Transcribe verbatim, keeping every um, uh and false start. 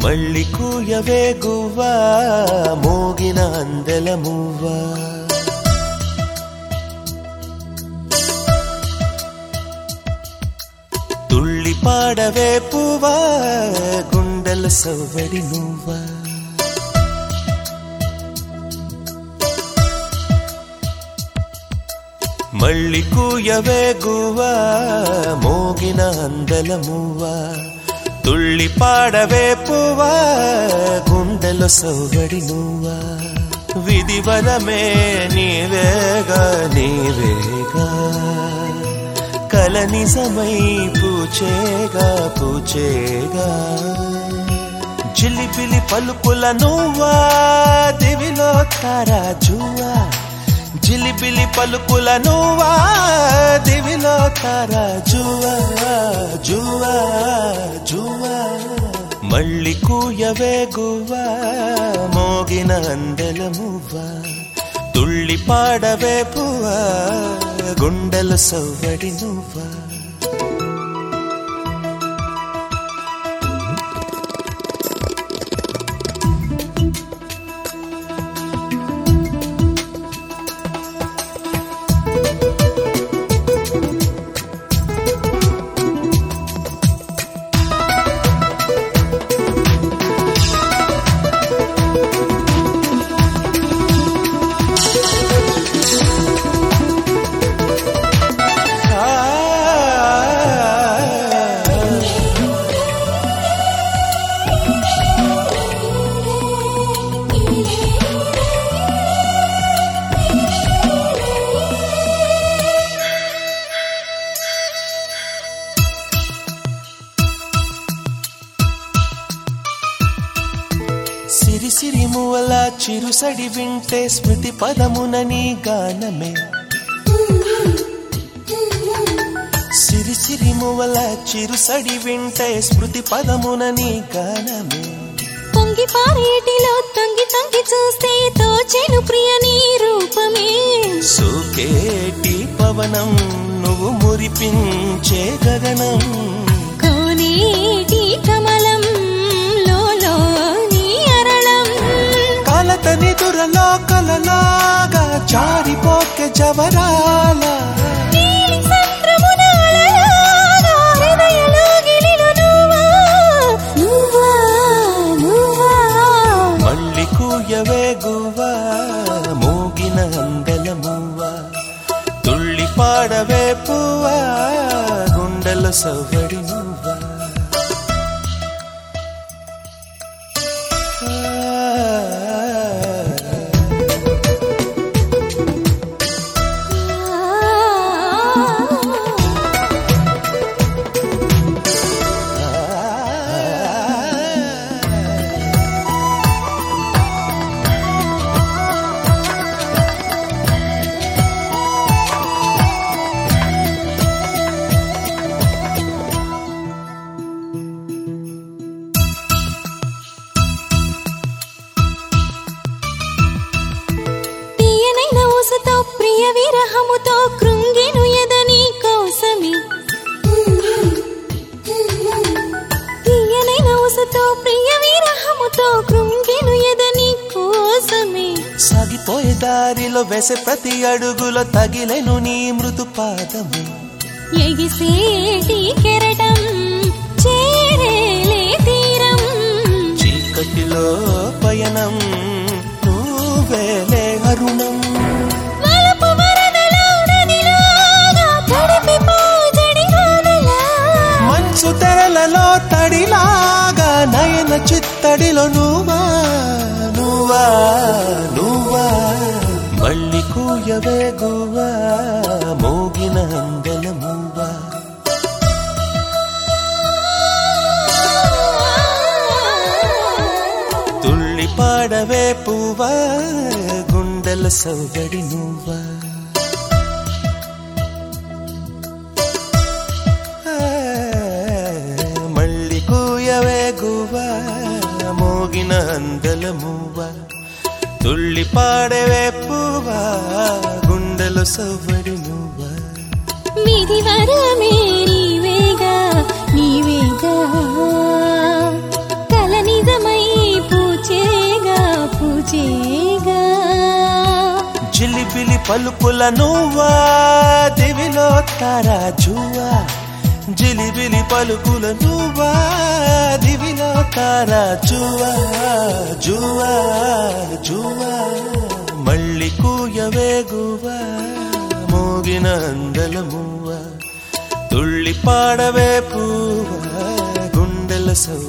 మళ్ళీ కూయవే గువ్వా మోగిన అందెల మువ్వా తుళ్ళి పాడవే పువ్వా గుండెల సవ్వడి నువ్వా మళ్ళీ కూయవే గువ్వా మోగిన అందెల మువ్వా తుళ్ళి పాడవే పువ్వా గుండెల సవ్వడి నువ్వా విధివరమే నీవేగా నీవేగా కల నిజమై పూచేగా పూచేగా జిలిబిలి పలుకుల నువ్వా దివిలో తారాజువా జిలిబిలి పలుకుల నువ్వా దివిలో తారాజువా జువా జువా మళ్ళీ కూయవే గువ్వా మోగిన అందెల మువ్వా తుళ్ళి పాడవే పువ్వా గుండెల సవ్వడి నువ్వా సిరి సిరి మువల చిరుసడి వింటే స్మృతి పదమున నీ గానమే సిరి సిరి మువల చిరుసడి వింటే స్మృతి పదమున నీ గానమే పొంగి పారేటిలో తొంగి తొంగి చూస్తే తోచెను ప్రియ నీ రూపమే సోకేటి పవనం నువ్వు మురిపించే గగనం కోనేటి కమలం కలతని దురలో కలలాగా జారిపోకే జవరాల మళ్ళీ కూయవే గువ్వా మోగిన అందెల మువ్వా తుళ్ళి పాడవే పువ్వా గుండెల సవ్వడి నువ్వా ప్రియ విరహముతో కృంగిను ఎదని కోసమే తీయనైన ఊసతో ప్రియ విరహముతో కృంగిను ఎదని కోసమే సాగిపోయే దారిలో వేసే ప్రతి అడుగులో తగిలెను నీ మృదు పాదము ఎగిసేటి కెరటం చేరేలే తీరం చీకటిలో పయనం నువ్వేలే అరుణం మంచు తెరలలో తడిలాగా నయన చిత్తడిలో నువ్వా నువ్వా నువ్వా మళ్ళీ కూయవే గువ్వా మోగిన అందెల మువ్వా తుళ్ళి పాడవే పువ్వా గుండెల సవ్వడి నువ్వా మోగిన అందెల మువ్వా తుళ్ళి పాడవే పువ్వా గుండెల సవ్వడి నువ్వా విధి వరమే నీవేగా నీవేగా కల నిజం జిలిబిలి పలుకుల నువ్వా దివిలో తారా జువా జిలిబిలి పలుకుల నువ్వా దివిలో తారా జువా జువా జువా మళ్ళీ కూయవేగువా మోగిన అందల మువ్వ తుళ్ళి పాడవే పువ్వా గుండెల సౌ